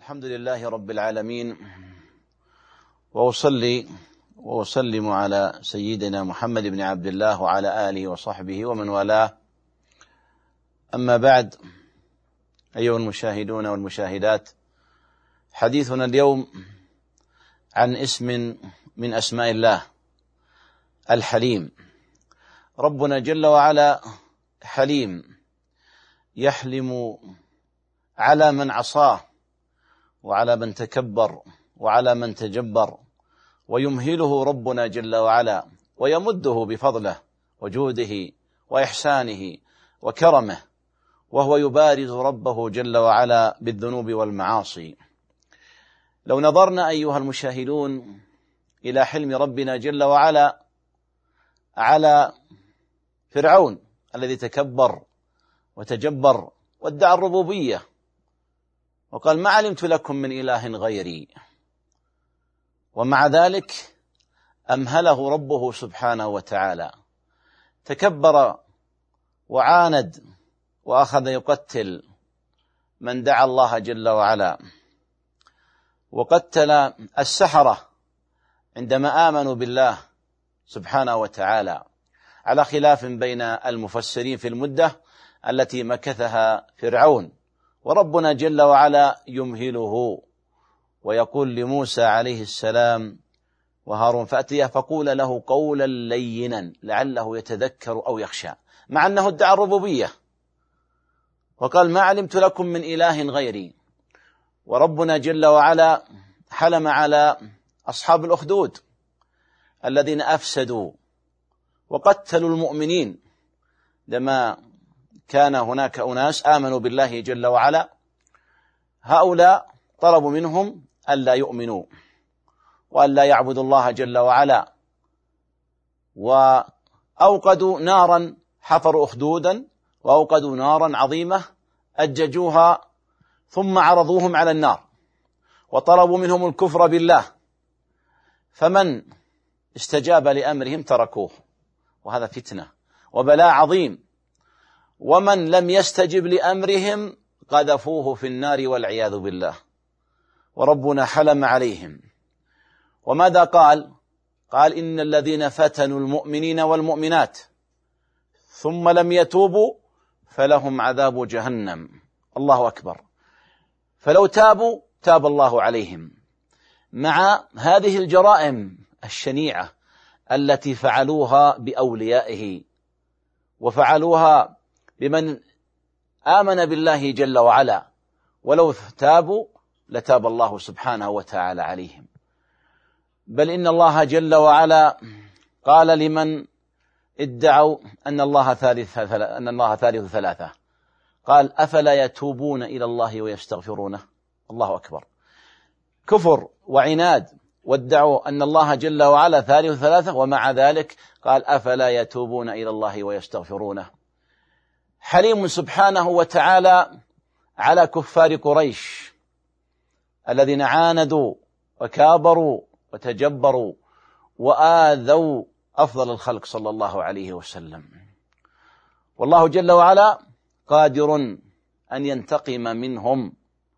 الحمد لله رب العالمين، وأصلي وأسلم على سيدنا محمد بن عبد الله وعلى آله وصحبه ومن والاه. أما بعد، أيها المشاهدون والمشاهدات، حديثنا اليوم عن اسم من أسماء الله الحليم. ربنا جل وعلا حليم، يحلم على من عصاه وعلى من تكبر وعلى من تجبر، ويمهله ربنا جل وعلا ويمده بفضله وجوده وإحسانه وكرمه، وهو يبارز ربه جل وعلا بالذنوب والمعاصي. لو نظرنا أيها المشاهدون إلى حلم ربنا جل وعلا على فرعون الذي تكبر وتجبر وادعى الربوبية وقال: ما علمت لكم من إله غيري، ومع ذلك أمهله ربه سبحانه وتعالى، تكبر وعاند وأخذ يقتل من دعا الله جل وعلا، وقتل السحرة عندما آمنوا بالله سبحانه وتعالى، على خلاف بين المفسرين في المدة التي مكثها فرعون. وربنا جل وعلا يمهله ويقول لموسى عليه السلام وهارون: فأتيه فقول له قولا لينا لعله يتذكر أو يخشى، مع أنه ادعى الربوبية وقال: ما علمت لكم من إله غيري. وربنا جل وعلا حلم على أصحاب الأخدود الذين أفسدوا وقتلوا المؤمنين، لما كان هناك أناس آمنوا بالله جل وعلا، هؤلاء طلبوا منهم ألا يؤمنوا وألا يعبدوا الله جل وعلا، وأوقدوا نارا، حفروا أخدودا وأوقدوا نارا عظيمة أججوها، ثم عرضوهم على النار وطلبوا منهم الكفر بالله، فمن استجاب لأمرهم تركوه، وهذا فتنة وبلاء عظيم. ومن لم يستجب لأمرهم قذفوه في النار والعياذ بالله. وربنا حلم عليهم، وماذا قال؟ قال: إن الذين فتنوا المؤمنين والمؤمنات ثم لم يتوبوا فلهم عذاب جهنم. الله أكبر. فلو تابوا تاب الله عليهم، مع هذه الجرائم الشنيعة التي فعلوها بأوليائه وفعلوها بمن آمن بالله جل وعلا. ولو تابوا لتاب الله سبحانه وتعالى عليهم. بل إن الله جل وعلا قال لمن ادعوا أن الله ثالث ثلاثة، قال: أفلا يتوبون إلى الله ويستغفرونه. الله أكبر. كفر وعناد، وادعوا أن الله جل وعلا ثالث ثلاثة، ومع ذلك قال: أفلا يتوبون إلى الله ويستغفرونه. حليم سبحانه وتعالى على كفار قريش الذين عاندوا وكابروا وتجبروا وآذوا أفضل الخلق صلى الله عليه وسلم. والله جل وعلا قادر أن ينتقم منهم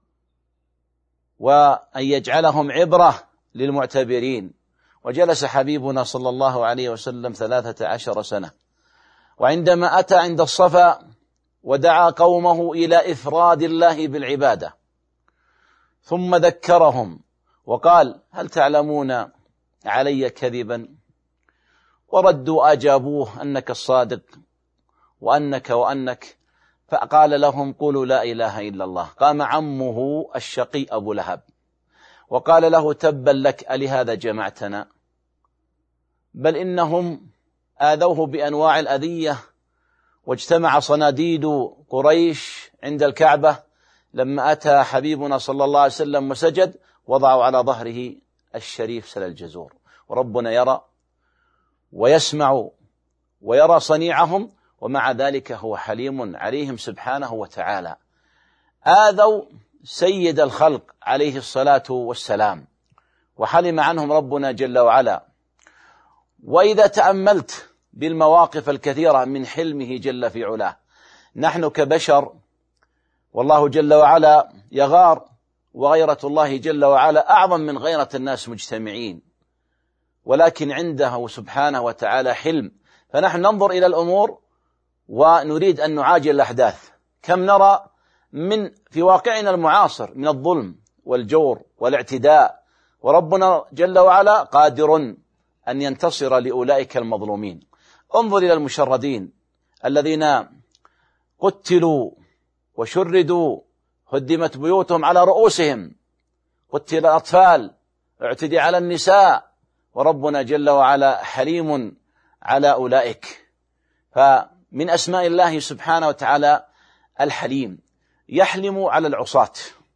وأن يجعلهم عبرة للمعتبرين. وجلس حبيبنا صلى الله عليه وسلم 13 سنة، وعندما أتى عند الصفا ودعا قومه إلى إفراد الله بالعبادة، ثم ذكرهم وقال: هل تعلمون علي كذبا؟ وردوا أجابوه: أنك الصادق وأنك. فقال لهم: قولوا لا إله إلا الله. قام عمه الشقي أبو لهب وقال له: تبا لك، ألهذا جمعتنا؟ بل إنهم آذوه بأنواع الأذية، واجتمع صناديد قريش عند الكعبة لما أتى حبيبنا صلى الله عليه وسلم وسجد، وضعوا على ظهره الشريف سل الجزور. وربنا يرى ويسمع ويرى صنيعهم، ومع ذلك هو حليم عليهم سبحانه وتعالى. آذوا سيد الخلق عليه الصلاة والسلام، وحلم عنهم ربنا جل وعلا. وإذا تأملت بالمواقف الكثيرة من حلمه جل في علاه، نحن كبشر والله جل وعلا يغار وغيرة الله جل وعلا أعظم من غيرة الناس مجتمعين، ولكن عنده سبحانه وتعالى حلم. فنحن ننظر إلى الأمور ونريد أن نعاجل الأحداث. كم نرى في واقعنا المعاصر من الظلم والجور والاعتداء، وربنا جل وعلا قادر أن ينتصر لأولئك المظلومين. انظر إلى المشردين الذين قتلوا وشردوا، هدمت بيوتهم على رؤوسهم، قتل الأطفال، اعتدي على النساء، وربنا جل وعلا حليم على أولئك. فمن أسماء الله سبحانه وتعالى الحليم، يحلم على العصاة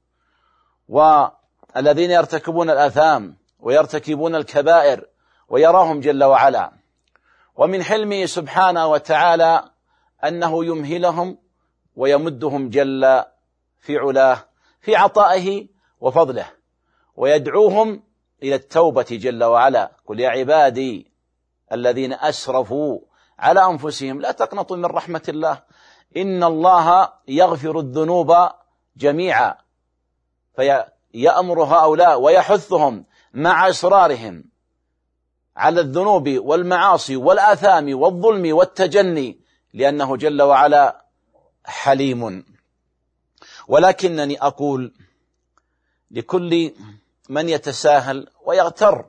والذين يرتكبون الآثام ويرتكبون الكبائر ويراهم جل وعلا. ومن حلمه سبحانه وتعالى أنه يمهلهم ويمدهم جل في علاه في عطائه وفضله، ويدعوهم إلى التوبة جل وعلا. قل يا عبادي الذين أسرفوا على أنفسهم لا تقنطوا من رحمة الله إن الله يغفر الذنوب جميعا. فيأمر هؤلاء ويحثهم مع إصرارهم على الذنوب والمعاصي والآثام والظلم والتجني، لأنه جل وعلا حليم. ولكنني أقول لكل من يتساهل ويغتر: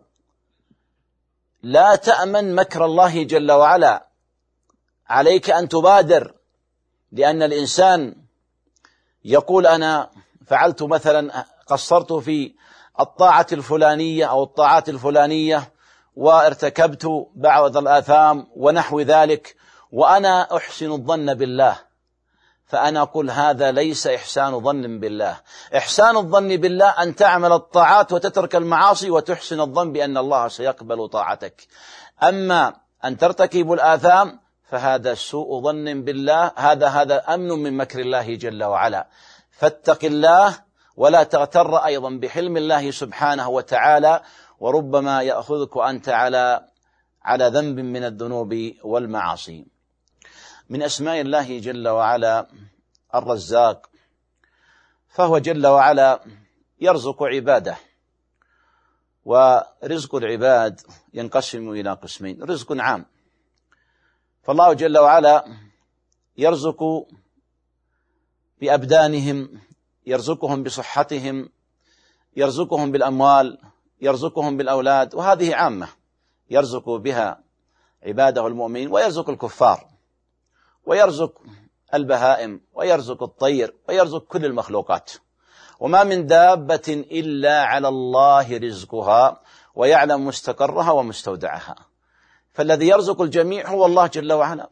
لا تأمن مكر الله جل وعلا، عليك أن تبادر. لأن الإنسان يقول أنا فعلت مثلا، قصرت في الطاعة الفلانية أو الطاعات الفلانية وارتكبت بعض الآثام ونحو ذلك، وأنا أحسن الظن بالله. فأنا أقول هذا ليس إحسان ظن بالله. إحسان الظن بالله أن تعمل الطاعات وتترك المعاصي وتحسن الظن بأن الله سيقبل طاعتك. أما أن ترتكب الآثام فهذا سوء ظن بالله، هذا أمن من مكر الله جل وعلا. فاتق الله ولا تغتر أيضا بحلم الله سبحانه وتعالى، وربما يأخذك أنت على ذنب من الذنوب والمعاصي. من أسماء الله جل وعلا الرزاق، فهو جل وعلا يرزق عباده. ورزق العباد ينقسم إلى قسمين: رزق عام، فالله جل وعلا يرزق بأبدانهم، يرزقهم بصحتهم، يرزقهم بالأموال، يرزقهم بالأولاد، وهذه عامة يرزق بها عباده المؤمنين، ويرزق الكفار، ويرزق البهائم، ويرزق الطير، ويرزق كل المخلوقات. وما من دابة إلا على الله رزقها ويعلم مستقرها ومستودعها. فالذي يرزق الجميع هو الله جل وعلا،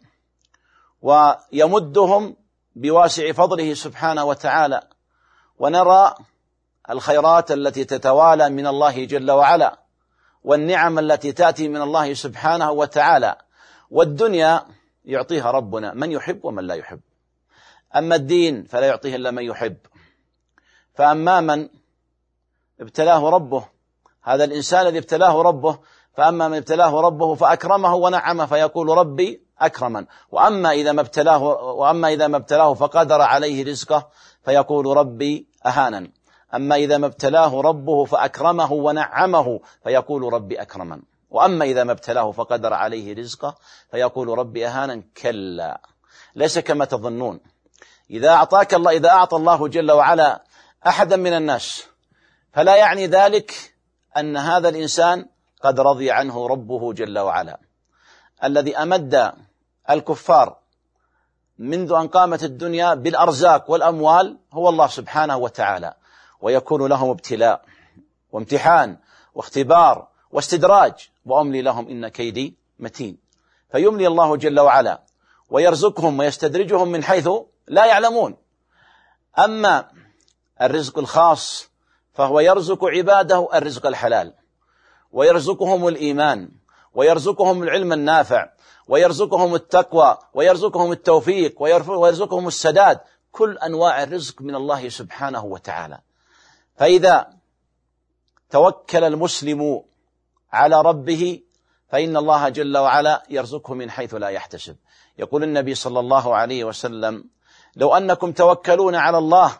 ويمدهم بواسع فضله سبحانه وتعالى. ونرى الخيرات التي تتوالى من الله جل وعلا، والنعم التي تأتي من الله سبحانه وتعالى. والدنيا يعطيها ربنا من يحب ومن لا يحب، أما الدين فلا يعطيه إلا من يحب. فأما من ابتلاه ربه، هذا الإنسان الذي ابتلاه ربه، فأما من ابتلاه ربه فأكرمه ونعمه فيقول ربي أكرمن، وأما إذا ما ابتلاه فقدر عليه رزقه فيقول ربي أهانن. أما إذا ما ابتلاه ربه فأكرمه ونعمه فيقول ربي أكرمن، وأما إذا ما ابتلاه فقدر عليه رزقه فيقول ربي أهانن. كلا، ليس كما تظنون. إذا أعطى الله جل وعلا أحدا من الناس فلا يعني ذلك أن هذا الإنسان قد رضي عنه ربه جل وعلا. الذي أمد الكفار منذ أن قامت الدنيا بالأرزاق والأموال هو الله سبحانه وتعالى، ويكون لهم ابتلاء وامتحان واختبار واستدراج، وأملي لهم إن كيدي متين. فيملي الله جل وعلا ويرزقهم ويستدرجهم من حيث لا يعلمون. أما الرزق الخاص فهو يرزق عباده الرزق الحلال، ويرزقهم الإيمان، ويرزقهم العلم النافع، ويرزقهم التقوى، ويرزقهم التوفيق، ويرزقهم السداد. كل أنواع الرزق من الله سبحانه وتعالى. فإذا توكل المسلم على ربه فإن الله جل وعلا يرزقه من حيث لا يحتسب. يقول النبي صلى الله عليه وسلم: لو أنكم توكلون على الله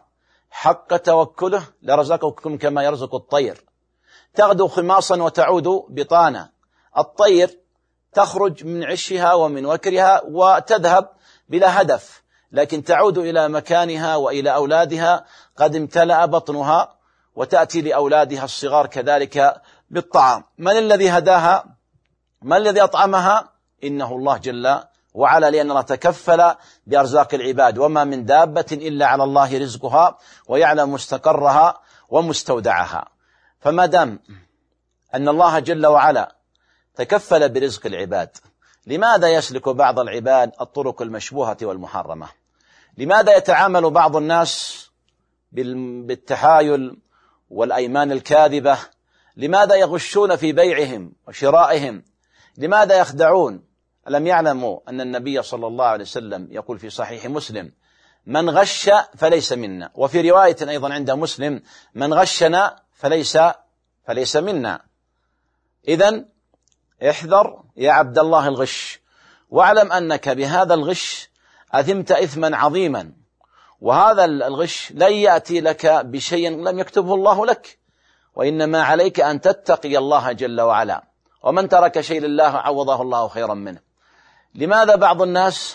حق توكله لرزقكم كما يرزق الطير، تغدو خماصا وتعود بطانا. الطير تخرج من عشها ومن وكرها وتذهب بلا هدف، لكن تعود إلى مكانها وإلى أولادها قد امتلأ بطنها، وتأتي لأولادها الصغار كذلك بالطعام. من الذي هداها؟ من الذي أطعمها؟ إنه الله جل وعلا، لأن الله تكفل بأرزاق العباد، وما من دابة إلا على الله رزقها ويعلم مستقرها ومستودعها. فما دام أن الله جل وعلا تكفل برزق العباد، لماذا يسلك بعض العباد الطرق المشبوهة والمحرمة؟ لماذا يتعامل بعض الناس بالتحايل والأيمان الكاذبة؟ لماذا يغشون في بيعهم وشرائهم؟ لماذا يخدعون؟ ألم يعلموا أن النبي صلى الله عليه وسلم يقول في صحيح مسلم: من غش فليس منا، وفي رواية أيضا عند مسلم: من غشنا فليس منا. إذن احذر يا عبد الله الغش، واعلم أنك بهذا الغش أثمت إثما عظيما، وهذا الغش لن يأتي لك بشيء لم يكتبه الله لك، وإنما عليك أن تتقي الله جل وعلا، ومن ترك شيء لله عوضه الله خيرا منه. لماذا بعض الناس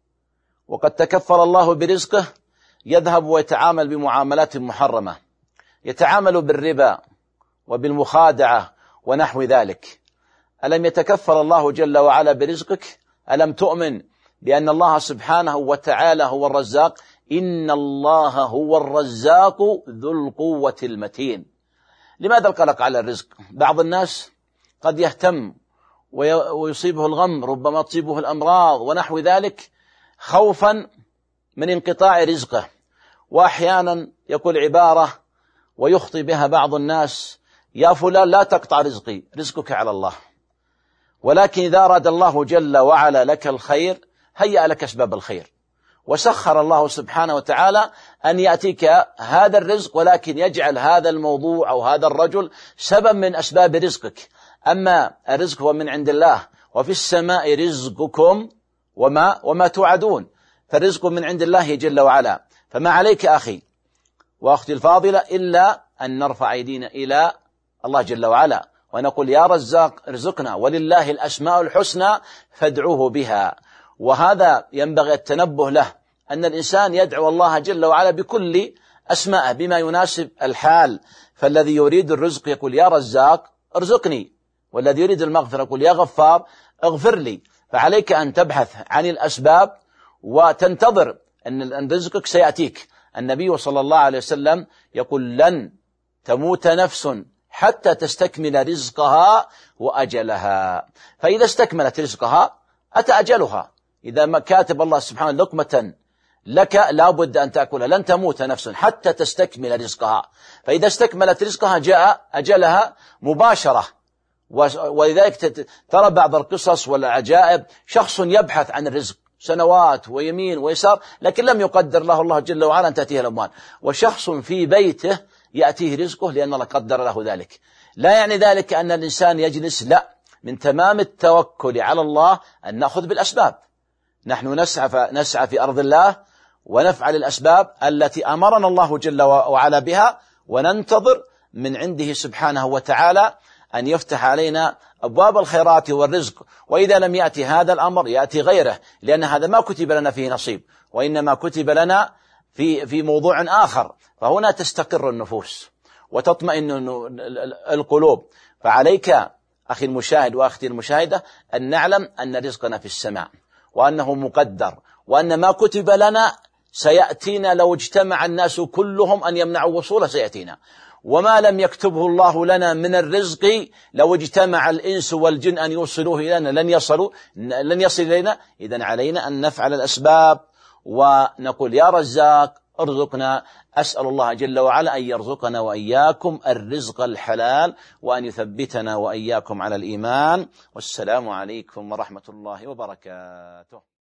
وقد تكفل الله برزقه يذهب ويتعامل بمعاملات محرمة، يتعامل بالربا وبالمخادعة ونحو ذلك؟ ألم يتكفل الله جل وعلا برزقك؟ ألم تؤمن بأن الله سبحانه وتعالى هو الرزاق؟ إن الله هو الرزاق ذو القوة المتين. لماذا القلق على الرزق؟ بعض الناس قد يهتم ويصيبه الغم، ربما تصيبه الأمراض ونحو ذلك، خوفا من انقطاع رزقه، وأحيانا يقول عبارة ويخطي بها بعض الناس: يا فلان لا تقطع رزقي، رزقك على الله. ولكن إذا أراد الله جل وعلا لك الخير هيأ لك أسباب الخير، وسخر الله سبحانه وتعالى أن يأتيك هذا الرزق، ولكن يجعل هذا الموضوع أو هذا الرجل سبب من أسباب رزقك. أما الرزق هو من عند الله، وفي السماء رزقكم وما توعدون، فالرزق من عند الله جل وعلا. فما عليك أخي وأختي الفاضلة إلا أن نرفع أيدينا إلى الله جل وعلا ونقول: يا رزاق ارزقنا، ولله الأسماء الحسنى فادعوه بها. وهذا ينبغي التنبه له، أن الإنسان يدعو الله جل وعلا بكل أسمائه بما يناسب الحال. فالذي يريد الرزق يقول: يا رزاق ارزقني، والذي يريد المغفرة يقول: يا غفار اغفر لي. فعليك أن تبحث عن الأسباب وتنتظر أن رزقك سيأتيك. النبي صلى الله عليه وسلم يقول: لن تموت نفس حتى تستكمل رزقها وأجلها. فإذا استكملت رزقها أتى أجلها. إذا ما كاتب الله سبحانه لقمة لك لا بد أن تأكلها، لن تموت نفس حتى تستكمل رزقها. فإذا استكملت رزقها جاء أجلها مباشرة. ولذلك ترى بعض القصص والعجائب، شخص يبحث عن الرزق سنوات ويمين ويسار، لكن لم يقدر له الله جل وعلا أن تأتيه الأموال، وشخص في بيته يأتيه رزقه لأن الله قدر له ذلك. لا يعني ذلك أن الإنسان يجلس، لا، من تمام التوكل على الله أن نأخذ بالأسباب. نحن نسعى في أرض الله ونفعل الأسباب التي أمرنا الله جل وعلا بها، وننتظر من عنده سبحانه وتعالى أن يفتح علينا أبواب الخيرات والرزق. وإذا لم يأتي هذا الأمر يأتي غيره، لأن هذا ما كتب لنا فيه نصيب، وإنما كتب لنا في موضوع آخر. فهنا تستقر النفوس وتطمئن القلوب. فعليك أخي المشاهد وأختي المشاهدة أن نعلم أن رزقنا في السماء، وأنه مقدر، وأن ما كتب لنا سيأتينا لو اجتمع الناس كلهم أن يمنعوا وصوله سيأتينا. وما لم يكتبه الله لنا من الرزق لو اجتمع الإنس والجن أن يوصلوه إلينا لن يصل إلينا. إذن علينا أن نفعل الأسباب ونقول: يا رزاق ارزقنا. أسأل الله جل وعلا أن يرزقنا وإياكم الرزق الحلال، وأن يثبتنا وإياكم على الإيمان. والسلام عليكم ورحمة الله وبركاته.